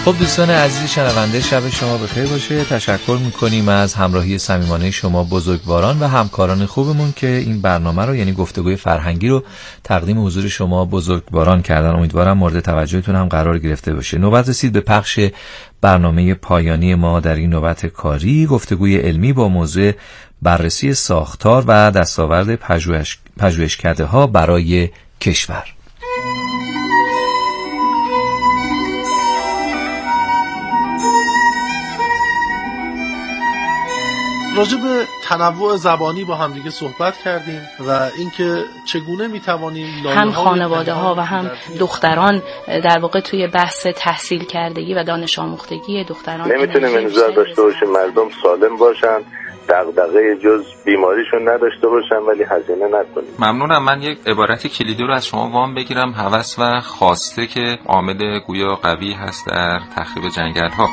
خب دوستان عزیز شنونده، شب شما بخیر باشه. تشکر میکنیم از همراهی صمیمانه شما بزرگواران و همکاران خوبمون که این برنامه رو، یعنی گفتگوی فرهنگی رو، تقدیم حضور شما بزرگواران کردن. امیدوارم مورد توجهتون هم قرار گرفته باشه. نوبت رسید به پخش برنامه پایانی ما در این نوبت کاری، گفتگوی علمی با موضوع بررسی ساختار و دستاورد پژوهشکده‌ها برای کشور. راجع به تنوع زبانی با همدیگه صحبت کردیم و اینکه چگونه میتوانیم هم خانواده ها و هم دختران در واقع توی بحث تحصیل کردگی و دانش آموختگی دختران نمیتونیم انتظار داشته باشیم مردم سالم باشن، دغدغه جز بیماریشون نداشته باشن ولی هزینه نکنیم. ممنونم. من یک عبارت کلیدی رو از شما وام بگیرم. هوس و خواسته که عامل گویا قوی هست در تخریب جنگل ها.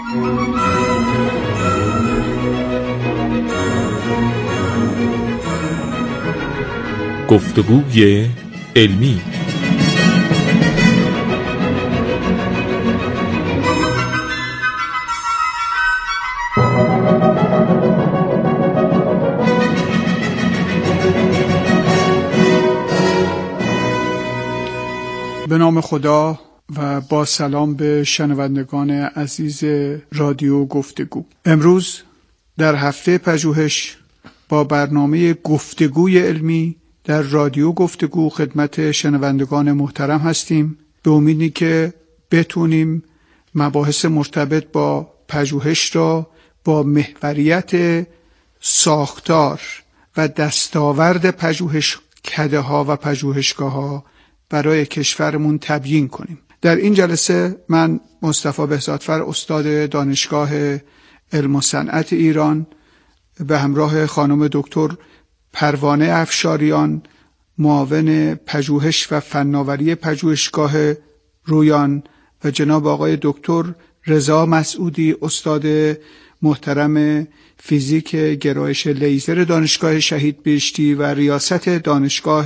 گفتگوی علمی. به نام خدا و با سلام به شنوندگان عزیز رادیو گفتگو. امروز در هفته پژوهش با برنامه گفتگوی علمی در رادیو گفتگو خدمت شنوندگان محترم هستیم، به امیدی که بتونیم مباحث مرتبط با پژوهش را با محوریت ساختار و دستاورد پژوهشکده‌ها و پژوهشگاه‌ها برای کشورمون تبیین کنیم. در این جلسه من مصطفی بهزادفر، استاد دانشگاه علم و صنعت ایران، به همراه خانم دکتر پروانه افشاریان، معاون پژوهش و فناوری پژوهشگاه رویان، و جناب آقای دکتر رضا مسعودی، استاد محترم فیزیک گرایش لیزر دانشگاه شهید بهشتی و ریاست دانشگاه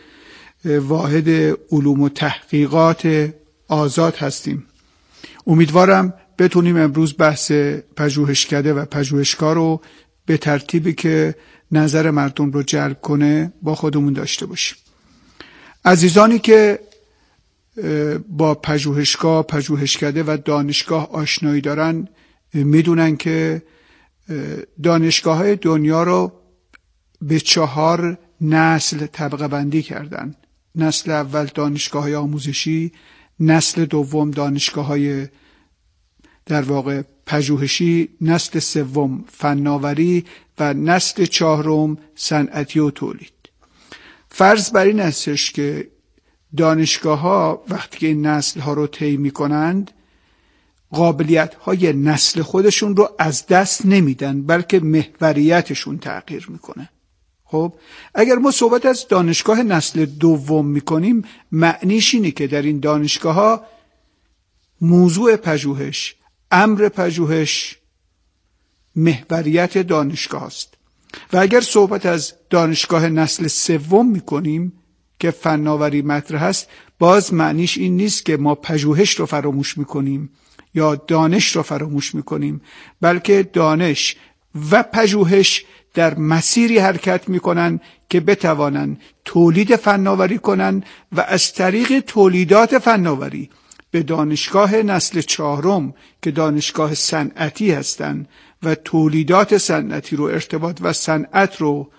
واحد علوم و تحقیقات آزاد هستیم. امیدوارم بتونیم امروز بحث پژوهشکده و پژوهشگاه رو به ترتیبی که نظر مردم رو جلب کنه با خودمون داشته باشیم. عزیزانی که با پژوهشگاه، پژوهشکده و دانشگاه آشنایی دارن میدونن که دانشگاه‌های دنیا رو به 4 نسل طبقه بندی کردن. نسل اول دانشگاه‌های آموزشی، نسل دوم دانشگاه‌های در واقع پژوهشی، نسل سوم فناوری و نسل 4 صنعتی و تولید. فرض بر این استش که دانشگاه‌ها وقتی که این نسل‌ها رو طی می‌کنند قابلیت‌های نسل خودشون رو از دست نمیدن، بلکه محوریتشون تغییر می‌کنه. خب اگر ما صحبت از دانشگاه نسل دوم می‌کنیم، معنیش اینه که در این دانشگاه‌ها موضوع پژوهش، امر پژوهش محوریت دانشگاه است. و اگر صحبت از دانشگاه نسل سوم میکنیم که فناوری مطرح است، باز معنیش این نیست که ما پژوهش رو فراموش میکنیم یا دانش رو فراموش میکنیم، بلکه دانش و پژوهش در مسیری حرکت میکنن که بتوانن تولید فناوری کنن و از طریق تولیدات فناوری به دانشگاه نسل 4 که دانشگاه صنعتی هستند و تولیدات صنعتی رو، ارتباط و صنعت رو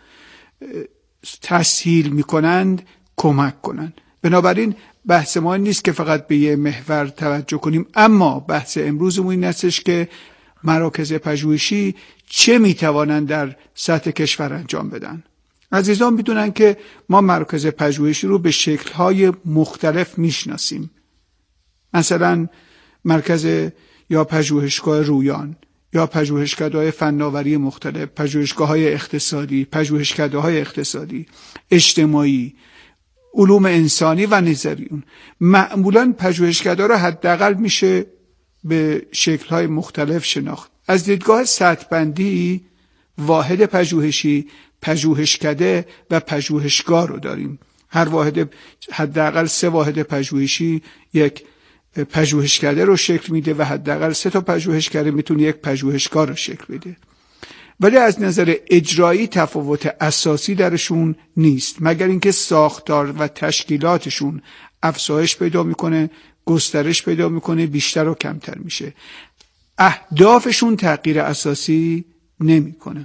تسهیل میکنند کمک کنند. بنابراین بحث ما نیست که فقط به یه محور توجه کنیم، اما بحث امروزمون این هستش که مراکز پژوهشی چه میتوانند در سطح کشور انجام بدن. عزیزان بدونن که ما مراکز پژوهشی رو به شکل‌های مختلف میشناسیم. مثلا مرکز یا پژوهشگاه رویان یا پژوهشکده‌های فناوری مختلف، پژوهشگاه‌های اقتصادی، پژوهشکده‌های اقتصادی، اجتماعی، علوم انسانی و نظریون. معمولاً پژوهشکده‌ها رو حداقل میشه به شکل‌های مختلف شناخت. از دیدگاه سطح بندی واحد پژوهشی، پژوهشکده و پژوهشگاه رو داریم. هر واحد حداقل 3 واحد پژوهشی، یک پژوهشکده رو شکل میده و حداقل 3 تا پژوهشکده میتونه یک پژوهشگاه رو شکل بده. ولی از نظر اجرایی تفاوت اساسی درشون نیست، مگر اینکه ساختار و تشکیلاتشون افزایش پیدا میکنه، گسترش پیدا میکنه، بیشتر و کمتر میشه. اهدافشون تغییر اساسی نمیکنه.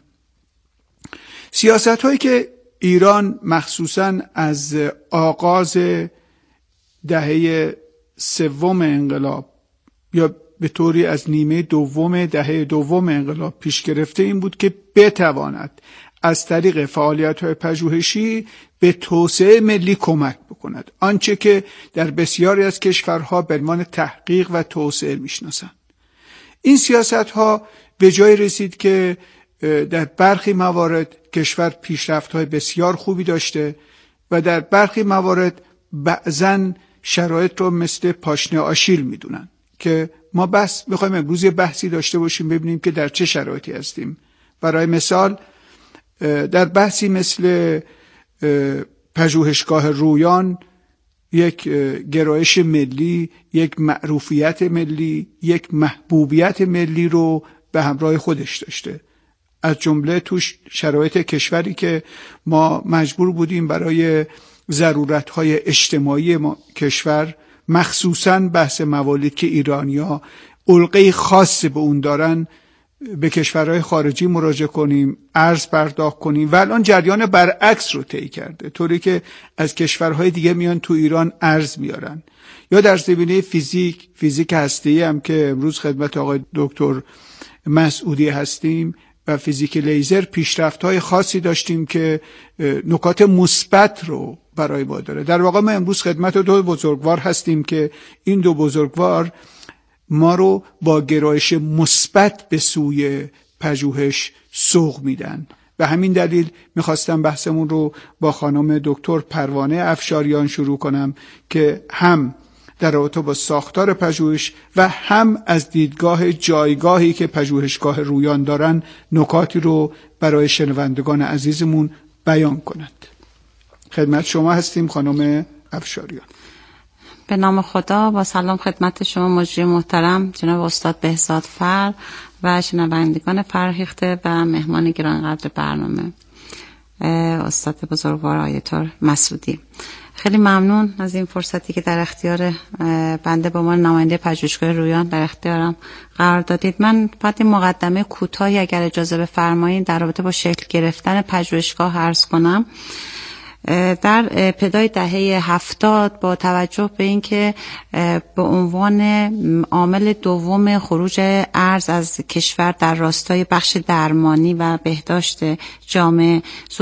سیاست هایی که ایران مخصوصاً از آغاز دهه 3 انقلاب یا به طوری از نیمه دوم دهه دوم انقلاب پیش گرفته این بود که بتواند از طریق فعالیت‌های پژوهشی به توسعه ملی کمک بکند، آنچه که در بسیاری از کشورها به عنوان تحقیق و توسعه میشناسند. این سیاست‌ها به جای رسید که در برخی موارد کشور پیشرفت‌های بسیار خوبی داشته و در برخی موارد بعضاً شرایط رو مثل پاشنه آشیل میدونن که ما میخوایم امروز یه بحثی داشته باشیم ببینیم که در چه شرایطی هستیم. برای مثال در بحثی مثل پژوهشگاه رویان یک گرایش ملی، یک معروفیت ملی، یک محبوبیت ملی رو به همراه خودش داشته، از جمله توش شرایط کشوری که ما مجبور بودیم برای ضرورت‌های اجتماعی کشور، مخصوصاً بحث موالیدی که ایرانی‌ها علقه خاص به اون دارن، به کشورهای خارجی مراجعه کنیم، ارز پرداخت کنیم و الان جریان برعکس رو طی کرده، طوری که از کشورهای دیگه میان تو ایران ارز میارن. یا در زمینه فیزیک هسته‌ای هم که امروز خدمت آقای دکتر مسعودی هستیم و فیزیک لیزر پیشرفت‌های خاصی داشتیم که نکات مثبت رو برای ما داره. در واقع ما امروز خدمت 2 بزرگوار هستیم که این 2 بزرگوار ما رو با گرایش مثبت به سوی پژوهش سوق میدن. به همین دلیل میخواستم بحثمون رو با خانم دکتر پروانه افشاریان شروع کنم که هم در رابطه با ساختار پژوهش و هم از دیدگاه جایگاهی که پژوهشگاه رویان دارن نکاتی رو برای شنوندگان عزیزمون بیان کنند. خدمت شما هستیم خانم افشاریان. به نام خدا، با سلام خدمت شما مجری محترم جناب استاد بهزاد فر و شنوندگان فرهیخته و مهمان گرانقدر برنامه استاد بزرگوار آیت‌الله مسعودی. خیلی ممنون از این فرصتی که در اختیار بنده به عنوان نماینده پژوهشگاه رویان در اختیارم قرار دادید. من فقط مقدمه کوتاهی اگر اجازه بفرمایید در رابطه با شکل گرفتن پژوهشگاه عرض کنم. در ابتدای دهه 70 با توجه به اینکه به عنوان عامل دوم خروج ارز از کشور در راستای بخش درمانی و بهداشت جامعه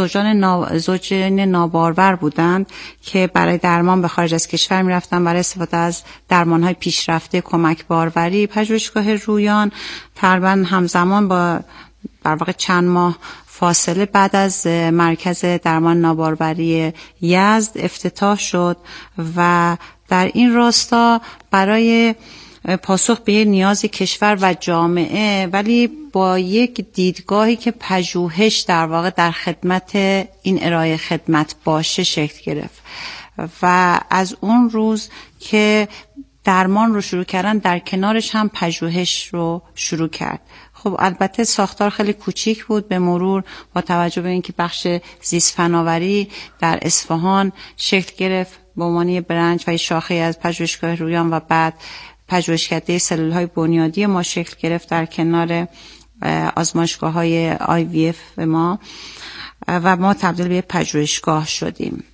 زوجین نابارور بودند که برای درمان به خارج از کشور می‌رفتند برای استفاده از درمان‌های پیشرفته کمک باروری، پژوهشگاه رویان تقریباً همزمان با در واقع چند ماه فاصله بعد از مرکز درمان ناباروری یزد افتتاح شد و در این راستا برای پاسخ به نیاز کشور و جامعه، ولی با یک دیدگاهی که پژوهش در واقع در خدمت این ارائه خدمت باشه شکل گرفت و از اون روز که درمان رو شروع کردن در کنارش هم پژوهش رو شروع کرد. خب البته ساختار خیلی کوچیک بود، به مرور با توجه به اینکه بخش زیست فناوری در اصفهان شکل گرفت به عنوان برنج و شاخه از پژوهشگاه رویان و بعد پژوهشکده سلول‌های بنیادی ما شکل گرفت در کنار آزمایشگاه‌های IVF ما و ما تبدیل به پژوهشگاه شدیم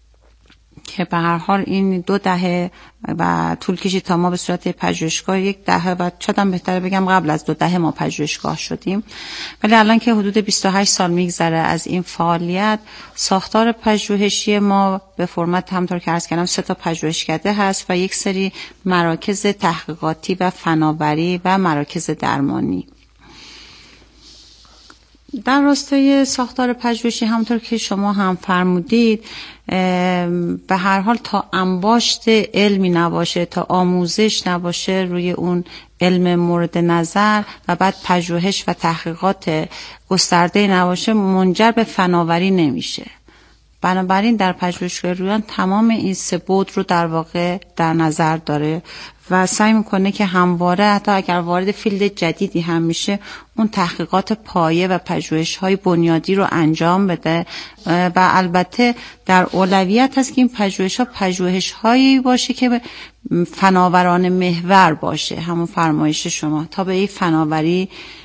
که به هر حال این 2 دهه و طول کشید تا ما به صورت پژوهشگاه 1 دهه و شاید بهتره بگم قبل از 2 دهه ما پژوهشگاه شدیم. ولی الان که حدود 28 سال میگذره از این فعالیت، ساختار پژوهشی ما به فرمت همونطور که عرض کردم 3 تا پژوهشکده هست و یک سری مراکز تحقیقاتی و فناوری و مراکز درمانی. در راستای ساختار پژوهشی همونطور که شما هم فرمودید، به هر حال تا انباشت علمی نباشه، تا آموزش نباشه روی اون علم مورد نظر و بعد پژوهش و تحقیقات گسترده نباشه، منجر به فناوری نمیشه. بنابراین در پژوهشگاه رویان تمام این سه بعد رو در واقع در نظر داره و سعی میکنه که همواره حتی اگر وارد فیلد جدیدی هم میشه اون تحقیقات پایه و پژوهش‌های بنیادی رو انجام بده و البته در اولویت هست که این پژوهش‌ها پژوهش‌هایی باشه که فناورانه محور باشه، همون فرمایش شما، تا به این فناوری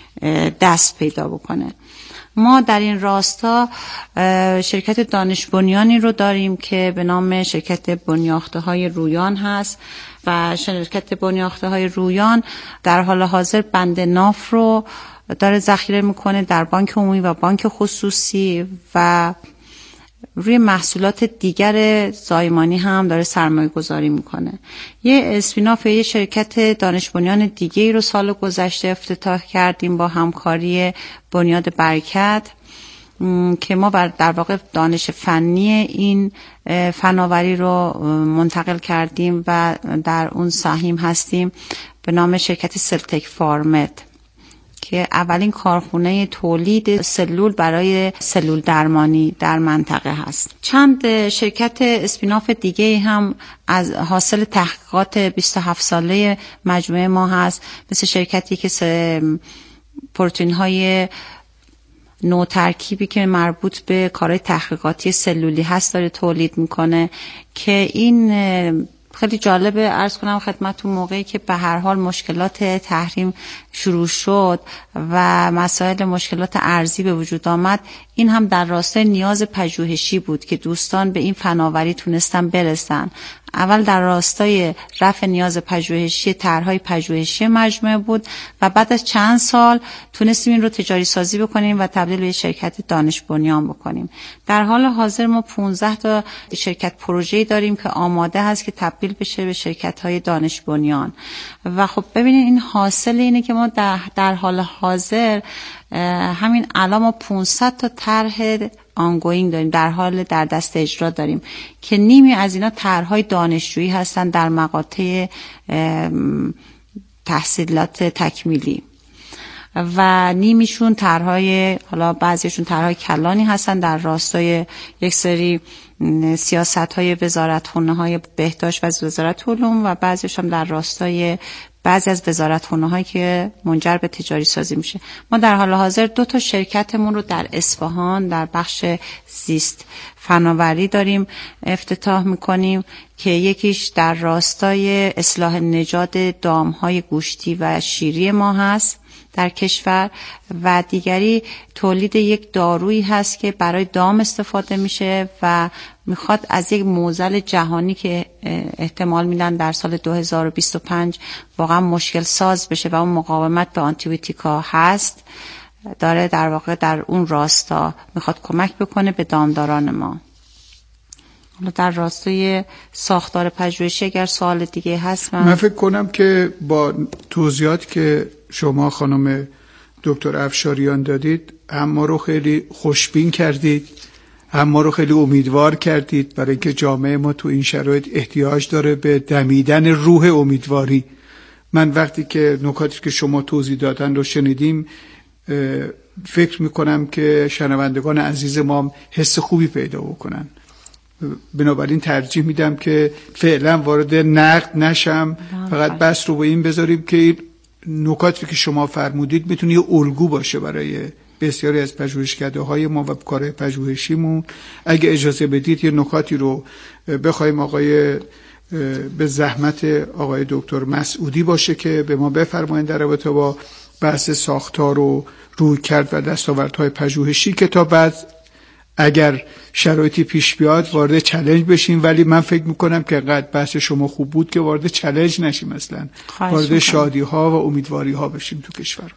دست پیدا بکنه. ما در این راستا شرکت دانش بنیانی رو داریم که به نام شرکت بنیاخته‌های رویان هست و شرکت بنیاخته‌های رویان در حال حاضر بند ناف رو داره ذخیره میکنه در بانک عمومی و بانک خصوصی و روی محصولات دیگر زایمانی هم داره سرمایه گذاری میکنه. یه اسپیناف یه شرکت دانش بنیان دیگه رو سال گذشته افتتاح کردیم با همکاری بنیاد برکت که ما در واقع دانش فنی این فناوری رو منتقل کردیم و در اون سهیم هستیم به نام شرکت سلتک فارمت که اولین کارخونه تولید سلول برای سلول درمانی در منطقه هست. چند شرکت اسپیناف دیگه هم از حاصل تحقیقات 27 ساله مجموعه ما هست، مثل شرکتی که پروتئین های نو ترکیبی که مربوط به کارهای تحقیقاتی سلولی هست داره تولید میکنه که این خیلی جالبه عرض کنم خدمتتون موقعی که به هر حال مشکلات تحریم شروع شد و مسائل مشکلات ارزی به وجود آمد، این هم در راستای نیاز پژوهشی بود که دوستان به این فناوری تونستن برسن. اول در راستای رفع نیاز پژوهشی طرح‌های پژوهشی مجموعه بود و بعد از چند سال تونستیم این رو تجاری سازی بکنیم و تبدیل به شرکت دانش بنیان بکنیم. در حال حاضر ما 15 تا شرکت پروژه‌ای داریم که آماده هست که تبدیل بشه به شرکت‌های دانش بنیان و خب ببینید این حاصل اینه که ما در حال حاضر همین الان ما 500 تا طرح آنگوینگ داریم، در دست اجرا داریم که نیمی از اینا طرح‌های دانشجویی هستن در مقاطع تحصیلات تکمیلی و نیمیشون طرح‌های، حالا بعضیشون طرح‌های کلانی هستن در راستای یک سری سیاست‌های وزارتخونه‌های بهداشت و وزارت علوم و بعضیشون در راستای بعضی از وزارتخونه‌هایی که منجر به تجاری سازی میشه. ما در حال حاضر 2 تا شرکتمون رو در اصفهان در بخش زیست فناوری داریم افتتاح میکنیم که یکیش در راستای اصلاح نژاد دام‌های گوشتی و شیری ما هست در کشور و دیگری تولید یک دارویی هست که برای دام استفاده میشه و میخواد از یک معضل جهانی که احتمال میدن در سال 2025 واقعا مشکل ساز بشه و اون مقاومت به آنتیبیوتیکا هست، داره در واقع در اون راستا میخواد کمک بکنه به دامداران ما. در راستای ساختار پژوهشی اگر سوال دیگه هست من فکر کنم که با توضیحاتی که شما خانم دکتر افشاریان دادید هم ما رو خیلی خوشبین کردید، هم ما رو خیلی امیدوار کردید برای اینکه جامعه ما تو این شرایط احتیاج داره به دمیدن روح امیدواری. من وقتی که نکاتی که شما توضیح دادن رو شنیدیم فکر میکنم که شنوندگان عزیز ما حس خوبی پیدا بکنن. بنابراین ترجیح میدم که فعلا وارد نقد نشم، فقط بس رو به این بذاریم که نکاتی که شما فرمودید میتونه یه الگو باشه برای بسیاری از پژوهشکده‌های ما و کار پژوهشیمون. اگه اجازه بدید یه نکاتی رو بخوایم آقای به زحمت آقای دکتر مسعودی باشه که به ما بفرمایند در رابطه با بحث ساختار و رویکرد و دستاوردهای پژوهشی که تا بعد اگر شرایطی پیش بیاد وارد چالش بشیم. ولی من فکر میکنم که قد بحث شما خوب بود که وارد چالش نشیم، اصلا وارد شادی ها و امیدواری ها بشیم تو کشور.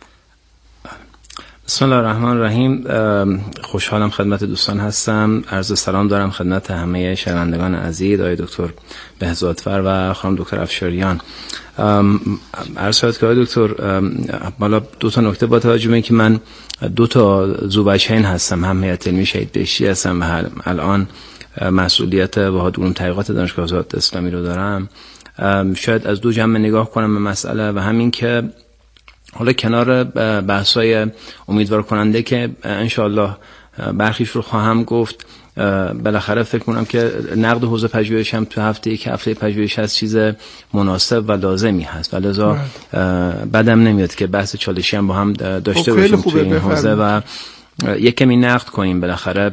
بسم الله الرحمن الرحیم. خوشحالم خدمت دوستان هستم. عرض سلام دارم خدمت همه شنوندگان عزیز، آقای دکتر بهزادفر و خانم دکتر افشاریان. عرض شد که آقای دکتر بالا 2 تا نکته با توجه به اینکه من 2 تا زوبچین هستم، هم هیئت علمی شهید بهشتی هستم و الان مسئولیت واحد علوم تحقیقات دانشگاه آزاد اسلامی رو دارم. شاید از 2 جنبه نگاه کنم به مسئله و همین که حالا کنار بحث‌های امیدوار کننده که انشاءالله برخیش رو خواهم گفت. بالاخره فکر کنم که نقد حوزه پژوهش هم تو هفته پژوهش هست چیز مناسب و لازمی هست و لذا بدم نمیاد که بحث چالشی هم با هم داشته باشیم توی این حوزه و یک کمی نقد کنیم. بالاخره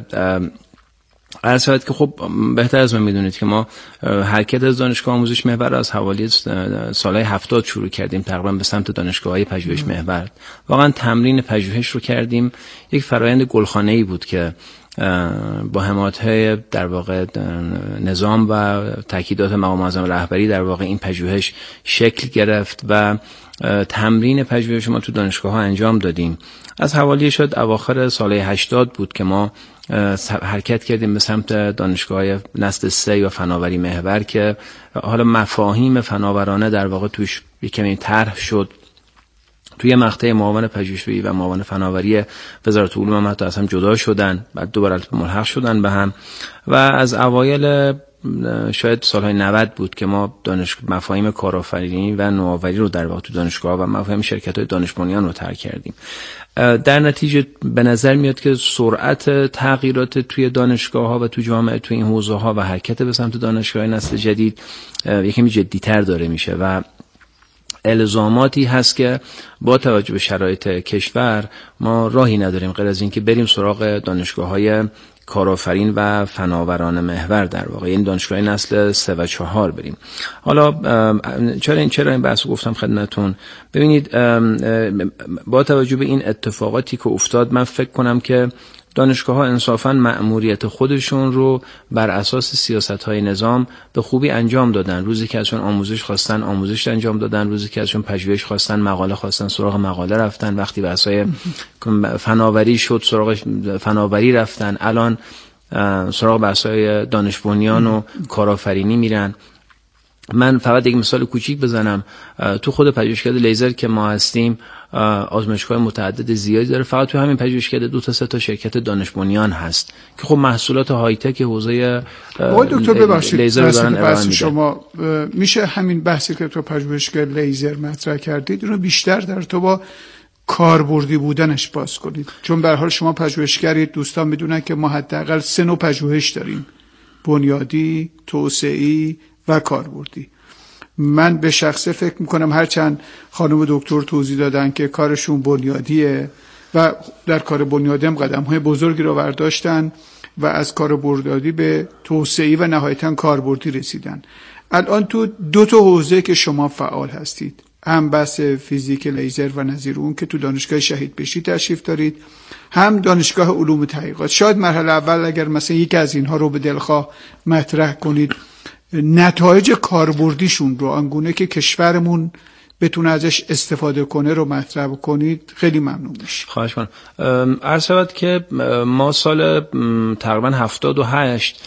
عرض شد که خب بهتر از من میدونید که ما حرکت از دانشگاه آموزش محور از حوالی سالهای 70 شروع کردیم تقریبا به سمت دانشگاه‌های پژوهش محور. واقعا تمرین پژوهش رو کردیم. یک فرایند گلخانه‌ای بود که با حمایت‌های در واقع نظام و تاکیدات مقام معظم رهبری در واقع این پژوهش شکل گرفت و تمرین پژوهش ما تو دانشگاه‌ها انجام دادیم. از حوالی شد اواخر سالهای 80 بود که ما حرکت کردیم به سمت دانشگاه نسل 3 یا فناوری محور که حالا مفاهیم فناورانه در واقع توش کمی طرح شد. توی مقطع معاون پژوهشی و معاون فناوری وزارت علوم هم حتی از هم جدا شدن، بعد دوباره ملحق شدن به هم و از اوایل شاید سالهای 90 بود که ما مفاهیم کارآفرینی و نوآوری رو در واقع تو دانشگاه و مفاهیم شرکت‌های دانش بنیان رو طرح کردیم. در نتیجه به نظر میاد که سرعت تغییرات توی دانشگاه‌ها و تو جامعه توی این حوزه‌ها و حرکت به سمت دانشگاه نسل جدید یکمی جدی‌تر داره میشه و الزاماتی هست که با توجه به شرایط کشور ما راهی نداریم غیر از این که بریم سراغ دانشگاه‌های کارآفرین و فناورانه محور در واقع این دانشگاه نسل 3 و 4 بریم. حالا چرا این بحثو گفتم خدمتتون؟ ببینید با توجه به این اتفاقاتی که افتاد من فکر کنم که دانشگاه‌ها انصافاً مأموریت خودشون رو بر اساس سیاست‌های نظام به خوبی انجام دادن. روزی که ازشون آموزش خواستن آموزش انجام دادن، روزی که ازشون پژوهش خواستن مقاله خواستن سراغ مقاله رفتن، وقتی بحث‌های فناوری شد سراغ فناوری رفتن، الان سراغ بحث‌های دانش بنیان و کارآفرینی میرن. من فقط یک مثال کوچیک بزنم. تو خود پژوهشکده لیزر که ما هستیم آزمایشگاه متعدد زیادی داره. فقط تو همین پژوهشکده 2 تا 3 تا شرکت دانش بنیان هست که خب محصولات های تک حوزه دکتر ببخشید لیزر رو دارن ارائه میدن. شما میشه همین بحثی که تو پژوهشگاه لیزر مطرح کردید رو بیشتر در تو با کاربردی بودنش باز کنید؟ چون به هر حال شما پژوهشگرید، دوستان میدونن که ما حداقل 3 نوع پژوهش داریم: بنیادی، توسعه‌ای و کاربردی. من به شخصه فکر میکنم هرچند خانم دکتر توضیح دادن که کارشون بنیادیه و در کار بنیادی هم قدم‌های بزرگی رو برداشتن و از کار بنیادی به توسعه‌ای و نهایتاً کاربردی رسیدن. الان تو 2 تا حوزه که شما فعال هستید، هم بحث فیزیک لیزر و نظیر اون که تو دانشگاه شهید بهشتی تشریف دارید، هم دانشگاه علوم تحقیقات. شاید مرحله اول اگر مثلا یکی از اینها رو به دلخواه مطرح کنید، نتایج کاربردیشون رو آنگونه که کشورمون بتونه ازش استفاده کنه رو مطرح کنید، خیلی ممنون میشه. خواهش کنم. عرض شود که ما سال تقریبا 78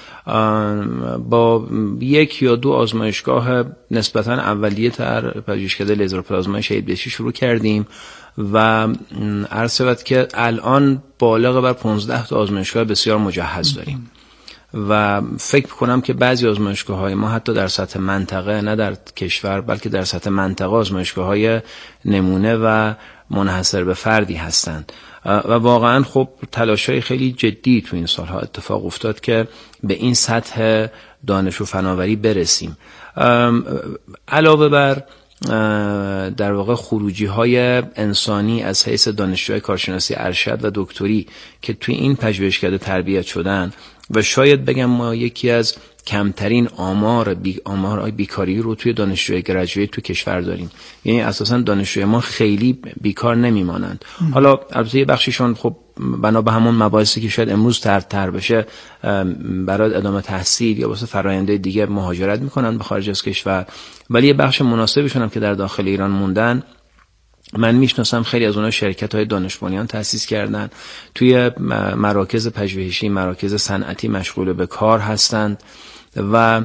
با 1 یا 2 آزمایشگاه نسبتا اولیه تر پژوهشکده لیزر پلازمای شهید بهشتی شروع کردیم و عرض شود که الان بالغ بر 15 تا آزمایشگاه بسیار مجهز داریم و فکر کنم که بعضی آزمایشگاه‌های ما حتی در سطح منطقه، نه در کشور بلکه در سطح منطقه، آزمایشگاه‌های نمونه و منحصر به فردی هستند و واقعا خب تلاش‌های خیلی جدی تو این سالها اتفاق افتاد که به این سطح دانش و فناوری برسیم. علاوه بر در واقع خروجی‌های انسانی از حیث دانشجوی کارشناسی ارشد و دکتری که توی این پژوهشکده تربیت شدن و شاید بگم ما یکی از کمترین آمار بیکاری رو توی دانشجوی گرجویت تو کشور داریم. یعنی اساساً دانشجوی ما خیلی بیکار نمیمانند. حالا البته یه بخشیشون خب بنا به همون مباحثی که شاید امروز تر بشه برای ادامه تحصیل یا واسه فراینده دیگه مهاجرت میکنن به خارج از کشور، ولی یه بخش مناسبشون هم که در داخل ایران موندن. من میشناسم خیلی از اونها شرکت‌های دانش بنیان تأسیس کردن، توی مراکز پژوهشی، مراکز صنعتی مشغول به کار هستند و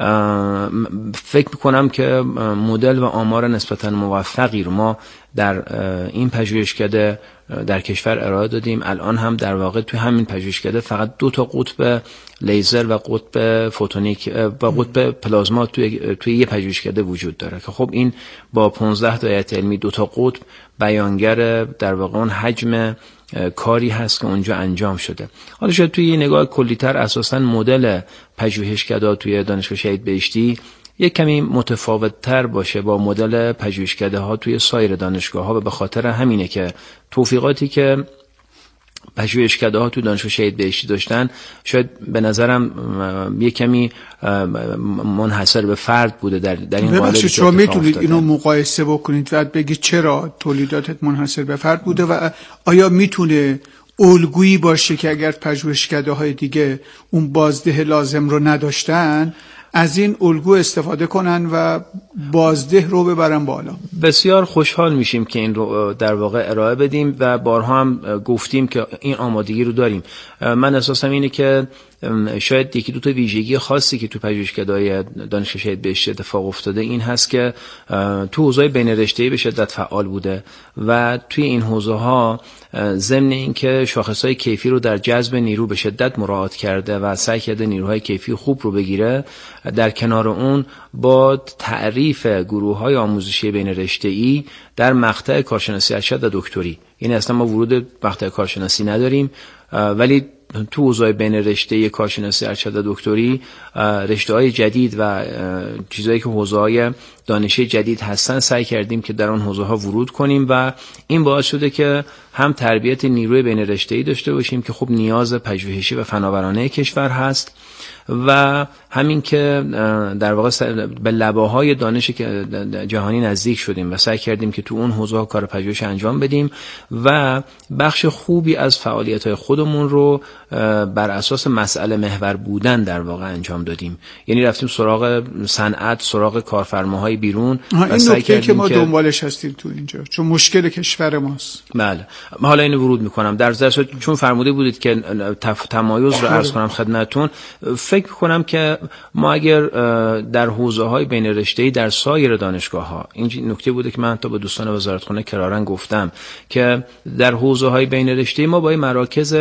فکر میکنم که مدل و آمار نسبتاً موفقی رو ما در این پژوهشکده در کشور ارائه دادیم. الان هم در واقع توی همین پژوهشکده فقط 2 تا قطب لیزر و قطب فوتونیک و قطب پلازما توی یه پژوهشکده وجود داره که خب این با 15 تا هیئت علمی 2 تا قطب بیانگر در واقع اون حجم کاری هست که اونجا انجام شده. حالا شاید توی یه نگاه کلی‌تر اساساً مدل پژوهشکده توی دانشگاه شهید بهشتی یک کمی متفاوت‌تر باشه با مدل پژوهشکده ها توی سایر دانشگاه ها و به خاطر همینه که توفیقاتی که پژوهشکده ها تو دانشگاه شهید بهشتی داشتن شاید به نظرم یک کمی منحصر به فرد بوده در این قالب. شما میتونید اینو مقایسه بکنید و بگید چرا تولیداتت منحصر به فرد بوده و آیا میتونه الگویی باشه که اگر پژوهشکده های دیگه اون بازده لازم رو نداشتن از این الگو استفاده کنن و بازده رو ببرن بالا؟ بسیار خوشحال میشیم که این رو در واقع ارائه بدیم و بارها هم گفتیم که این آمادگی رو داریم. من احساسم اینه که شاید یکی دو تا ویژگی خاصی که تو پژوهشکده‌های دانشگاه شهید بهشتی اتفاق افتاده این هست که تو حوزه‌های بین رشته‌ای به شدت فعال بوده و توی این حوزه‌ها ضمن اینکه شاخص‌های کیفی رو در جذب نیرو به شدت مراعات کرده و سعی کرده نیروهای کیفی خوب رو بگیره، در کنار اون با تعریف گروه‌های آموزشی بین رشته‌ای در مقطع کارشناسی ارشد و دکتری، یعنی اصلا ما ورود مقطع کارشناسی نداریم ولی تو حوزه‌های بین رشته کارشناسی ارشد و دکتری رشته‌های جدید و چیزایی که حوزه‌های دانشی جدید هستن سعی کردیم که در اون حوزه‌ها ورود کنیم و این باعث شده که هم تربیت نیروی بین رشته‌ای داشته باشیم که خب نیاز پژوهشی و فناورانه کشور هست و همین که در واقع به لبه‌های دانش جهانی نزدیک شدیم و سعی کردیم که تو اون حوزه‌ها کار پژوهش انجام بدیم و بخش خوبی از فعالیت‌های خودمون رو بر اساس مسئله محور بودن در واقع انجام دادیم. یعنی رفتیم سراغ صنعت، سراغ کارفرماهای بیرون و سعی کردیم که ما دنبالش هستیم تو اینجا چون مشکل کشور ماست. بله، حالا اینو ورود می‌کنم. در ضمن چون فرموده بودید که تمایز رو عرض کنم خدمتتون، فکر می‌کنم که ما اگر در حوزه‌های بین رشته‌ای در سایر دانشگاه‌ها، این نکته بوده که من تا با دوستان وزارتخانه کرارن گفتم که در حوزه‌های بین رشته‌ای ما با مراکز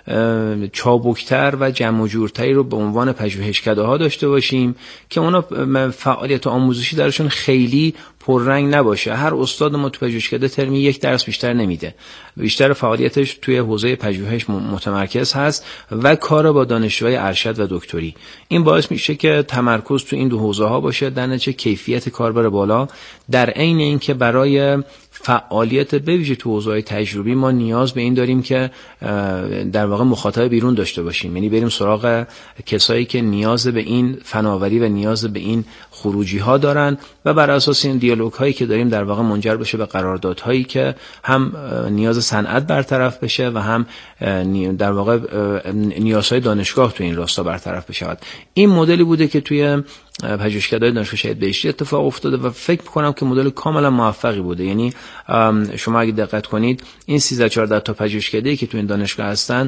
چابکتر و جمع و جورتری رو به عنوان پژوهشکده‌ها داشته باشیم که اونا فعالیت آموزشی درشون خیلی پررنگ نباشه. هر استاد ما تو پژوهشکده ترمی یک درس بیشتر نمیده، بیشتر فعالیتش توی حوزه پژوهش متمرکز هست و کار با دانشجوهای ارشد و دکتری. این باعث میشه که تمرکز تو این دو حوزه ها باشه، در نتیجه کیفیت کار بره بالا، در عین اینکه برای فعالیت به ویژه تو حوزه‌های تجربی ما نیاز به این داریم که در واقع مخاطب بیرون داشته باشیم، یعنی بریم سراغ کسایی که نیاز به این فناوری و نیاز به این خروجی ها دارن و بر اساس این دیالوگ هایی که داریم در واقع منجر بشه به قراردادهایی که هم نیاز صنعت برطرف بشه و هم در واقع نیازهای دانشگاه تو این راستا برطرف بشه. این مدلی بوده که توی پژوهشکده‌های دانشگاه شهید بهشتی اتفاق افتاده و فکر می‌کنم که مدل کاملا موفقی بوده. یعنی شما اگه دقت کنید این 13-14 تا پژوهشکده‌ای که تو این دانشگاه هستن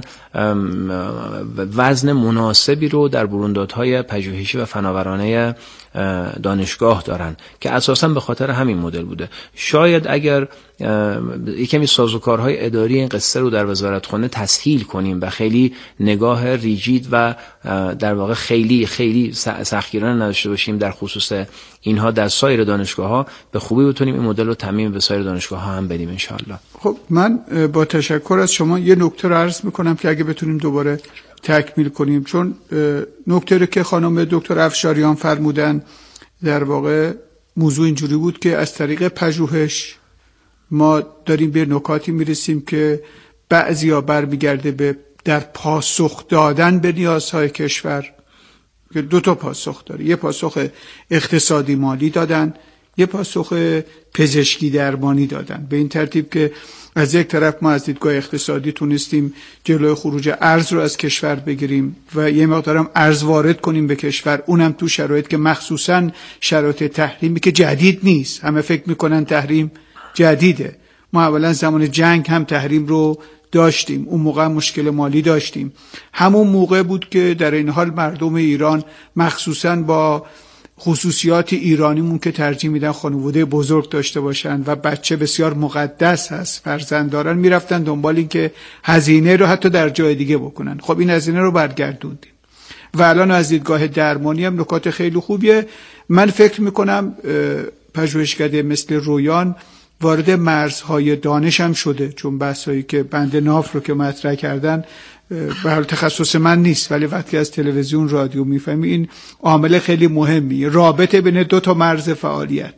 وزن مناسبی رو در بروندادهای پژوهشی و فناورانه دانشگاه دارن که اساساً به خاطر همین مدل بوده. شاید اگر یکمی سازوکارهای اداری این قصه رو در وزارتخانه تسهیل کنیم و خیلی نگاه ریجید و در واقع خیلی سختگیرانه نداشته باشیم در خصوص اینها در سایر دانشگاه‌ها، به خوبی بتونیم این مدل رو تعمیم به سایر دانشگاه‌ها هم بدیم ان شاءالله. خب من با تشکر از شما یه نکته رو عرض می‌کنم که اگه بتونیم دوباره تکمیل کنیم، چون نکته که خانم دکتر افشاریان فرمودن در واقع موضوع اینجوری بود که از طریق پژوهش ما داریم به نکاتی میرسیم که بعضیا برمیگرده به در پاسخ دادن به نیازهای کشور که دو تا پاسخ داره، یه پاسخ اقتصادی مالی دادن، یه پاسخ پزشکی درمانی دادن، به این ترتیب که از یک طرف ما از دیدگاه اقتصادی تونستیم جلوی خروج ارز رو از کشور بگیریم و یه مقدارم ارز وارد کنیم به کشور، اونم تو شرایط که مخصوصا شرایط تحریمی که جدید نیست. همه فکر میکنن تحریم جدیده، ما اولا زمان جنگ هم تحریم رو داشتیم، اون موقع مشکل مالی داشتیم. همون موقع بود که در این حال مردم ایران مخصوصا با خصوصیات ایرانیمون که ترجیح میدن خانواده بزرگ داشته باشن و بچه بسیار مقدس هست، فرزند دارن، میرفتن دنبال این که هزینه رو حتی در جای دیگه بکنن. خب این هزینه رو برگردوندیم و الان از دیدگاه درمانی هم نکات خیلی خوبیه. من فکر میکنم پژوهشکده مثل رویان وارد مرزهای دانش هم شده، چون بحثایی که بند ناف رو که مطرح کردن به حال تخصص من نیست، ولی وقتی از تلویزیون رادیو میفهمی این عامل خیلی مهمی، رابطه بین دو تا مرز فعالیت.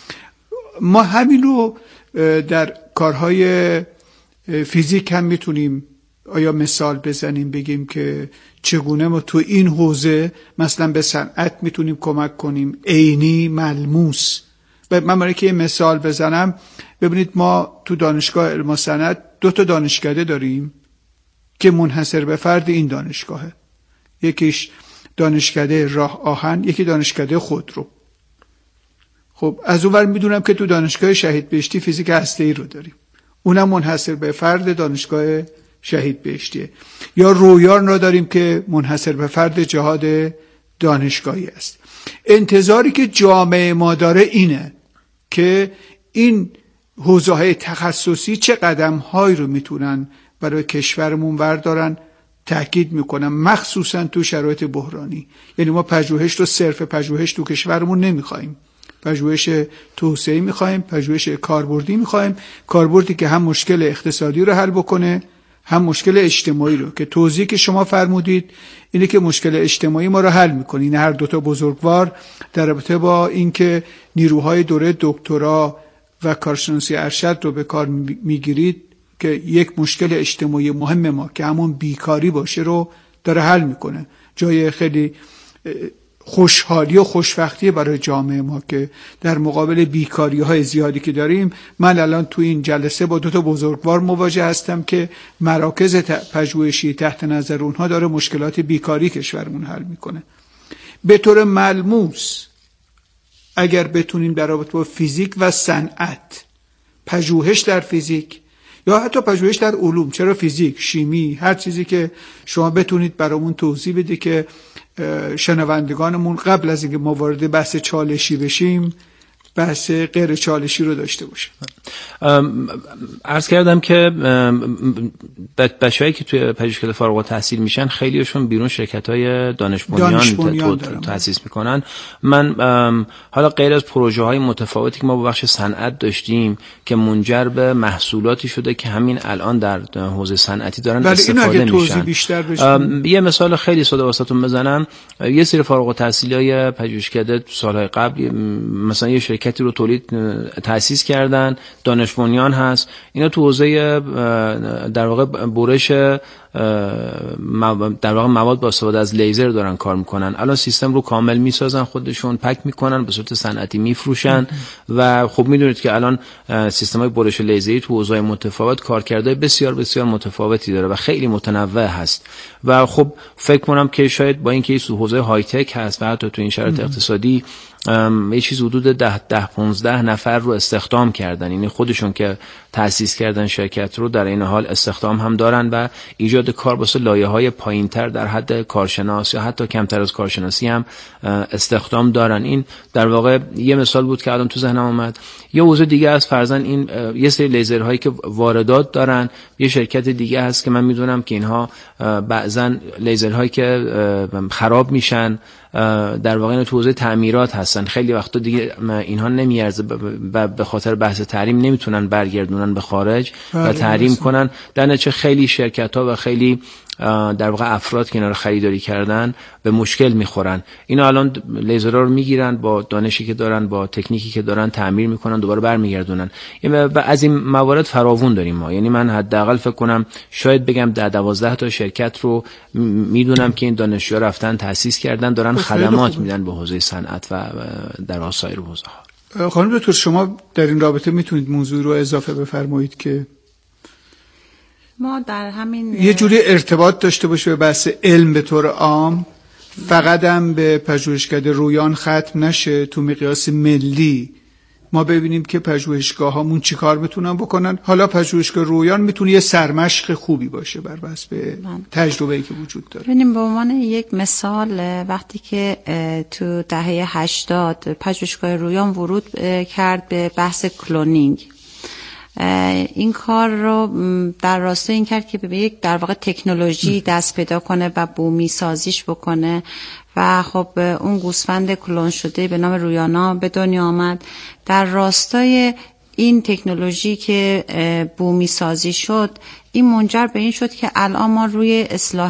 ما همین رو در کارهای فیزیک هم میتونیم آیا مثال بزنیم بگیم که چگونه ما تو این حوزه مثلا به صنعت میتونیم کمک کنیم، عینی ملموس. من برای که یه مثال بزنم، ببینید ما تو دانشگاه علم و صنعت 2 تا دانشکده داریم که منحصر به فرد این دانشگاهه. یکیش دانشکده راه آهن، یکی دانشکده خودرو. خب از اون ور میدونم که تو دانشگاه شهید بهشتی فیزیک هسته‌ای رو داریم، اونم منحصر به فرد دانشگاه شهید بهشتیه. یا رویان رو داریم که منحصر به فرد جهاد دانشگاهی است. انتظاری که جامعه ما داره اینه که این حوزه‌های تخصصی چه قدم‌هایی رو میتونن برای کشورمون بردارن. تاکید میکنم مخصوصا تو شرایط بحرانی، یعنی ما پژوهش رو صرف پژوهش تو کشورمون نمیخوایم، پژوهش توسعه میخوایم، پژوهش کاربردی میخوایم، کاربردی که هم مشکل اقتصادی رو حل بکنه هم مشکل اجتماعی رو، که توضیحی که شما فرمودید اینه که مشکل اجتماعی ما رو حل میکنه. این هر 2 تا بزرگوار در رابطه با اینکه نیروهای دوره دکترا و کارشناسی ارشد رو به کار میگیرید که یک مشکل اجتماعی مهم ما که همون بیکاری باشه رو داره حل میکنه. جای خیلی خوشحالی و خوشبختی برای جامعه ما که در مقابل بیکاری های زیادی که داریم، من الان تو این جلسه با 2 تا بزرگوار مواجه هستم که مراکز پژوهشی تحت نظر اونها داره مشکلات بیکاری کشورمون حل میکنه. به طور ملموس اگر بتونیم در رابطه با فیزیک و صنعت، پژوهش در فیزیک یا حتی پژوهش در علوم، چرا فیزیک، شیمی، هر چیزی که شما بتونید برامون توضیح بدید که شنوندگانمون قبل از اینکه ما وارد بحث چالشی بشیم بحث غیر چالشی رو داشته باشیم. عرض کردم که بچه‌هایی که توی پژوهشکده فارغ التحصیل میشن خیلیشون بیرون شرکت‌های دانش بنیان تأسیس میکنن. من حالا غیر از پروژه‌های متفاوتی که ما با بخش صنعت داشتیم که منجر به محصولاتی شده که همین الان در حوزه صنعتی دارن استفاده میشن. یه مثال خیلی ساده واسهتون بزنم. یه سری فارغ التحصیلای پژوهشکده سالهای قبل مثلا یه شرکتی رو تأسیس کردن، دانش بنیان هست، اینا تو حوزه در واقع برش در واقع مواد با استفاده از لیزر دارن کار میکنن. الان سیستم رو کامل میسازن، خودشون پک میکنن، به صورت صنعتی میفروشن و خب میدونید که الان سیستم‌های برش لیزری تو حوزه‌های متفاوت کارکردهای بسیار بسیار متفاوتی داره و خیلی متنوع هست و خب فکر کنم که شاید با اینکه این حوزه های تک هست و حتی تو این شرایط اقتصادی یه چیز حدود 10-15 نفر رو استخدام کردن، یعنی خودشون که تأسیس کردن شرکت رو در این حال استخدام هم دارن و ایجاد کار واسه لایه‌های پایین‌تر در حد کارشناس یا حتی کمتر از کارشناسی هم استخدام دارن. این در واقع یه مثال بود که الان تو ذهنم اومد. یه حوزه دیگه از فرضاً این یه سری لیزرهایی که واردات دارن، یه شرکت دیگه هست که من میدونم که اینها بعضاً لیزرهایی که خراب میشن در واقع تو حوزه تعمیرات هستن، خیلی وقتا دیگه اینها نمیارزه و به خاطر بحث تحریم نمیتونن برگردونن به خارج و تحریم کنن. در نتیجه خیلی شرکت‌ها و خیلی در واقع افراد که اینا رو خریداری کردن به مشکل میخورن. اینا الان لیزرها رو میگیرن، با دانشی که دارن، با تکنیکی که دارن تعمیر میکنن، دوباره برمیگردونن و از این موارد فراوون داریم ما. یعنی من حداقل فکر کنم شاید بگم 12 تا شرکت رو میدونم که این دانشجوها رفتن تأسیس کردن، دارن خدمات میدن به حوزه صنعت و در واقع سایر حوزه‌ها. خانم دکتر شما در این رابطه میتونید موضوع رو اضافه بفرمایید که ما در همین یه جوری ارتباط داشته باشه به بحث علم به طور عام، فقط هم به پژوهشکده رویان ختم نشه، تو مقیاس ملی ما ببینیم که پژوهشگاه هامون چی کار میتونن بکنن. حالا پژوهشگاه رویان میتونه یه سرمشق خوبی باشه بر بس به تجربه‌ای که وجود داره. ببینیم به عنوان یک مثال وقتی که تو دهه 80 پژوهشگاه رویان ورود کرد به بحث کلونینگ، این کار رو در راستای این کرد که به یک در واقع تکنولوژی دست پیدا کنه و بومی سازیش بکنه و خب اون گوسفند کلون شده به نام رویانا به دنیا آمد. در راستای این تکنولوژی که بومی سازی شد این منجر به این شد که الان ما روی اصلاح